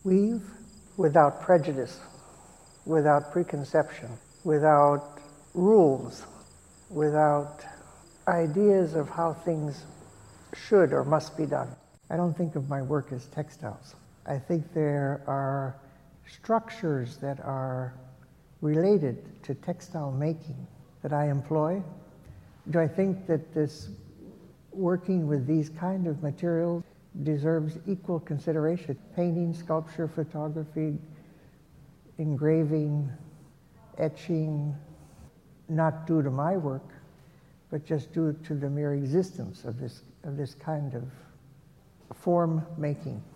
Weave without prejudice, without preconception, without rules, without ideas of how things should or must be done. I don't think of my work as textiles. I think there are structures that are related to textile making that I employ. Do I think that this working with these kind of materials deserves equal consideration? Painting, sculpture, photography, engraving, etching, not due to my work, but just due to the mere existence of this kind of form making.